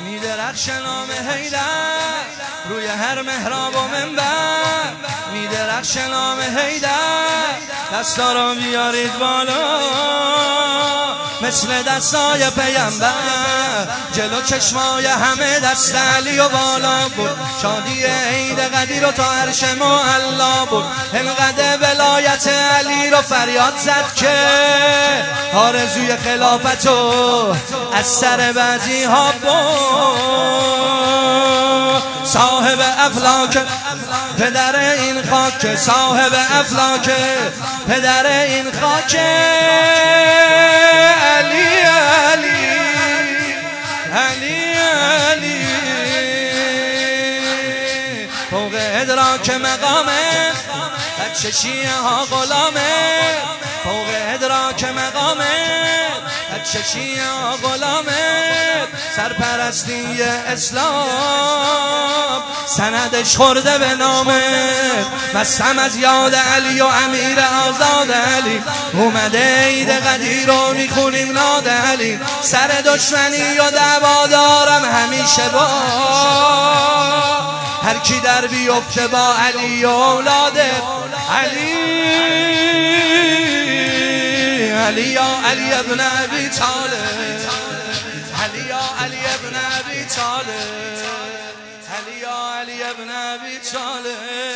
میدرخش نام حیدر روی هر محراب و منبر، میدرخش نام حیدر. دستا رو بیارید بالا مثل دستای پیامبر، جلو چشمای همه دست علی و بالا بود. شادی عید قدیر رو تا عرش معلا بود. انقدر ولایت علی رو فریاد زد که آرزوی خلافت رو از سر بعضی ها بود. صاحب افلاک پدر این خاک، صاحب افلاک پدر این خاک، علی علی علی علی. فوق ادراک مقامه بچه شیعه ها غلامه، فوق ادراک مقامه بچه شیعه ها غلامه. سرپرستی اسلام سندش خورده به نامه، مستم از یاد علی و امیر آزاد علی. اومده عید قدیر رو میخونیم ناد علی، سر دشمنی و دعوا دارم همیشه با هر کی در بیفته با علی و اولاد علی. علی یا علی ابن ابی طالب، علی یا علی ابن ابی طالب، علی یا علی ابن ابی طالب.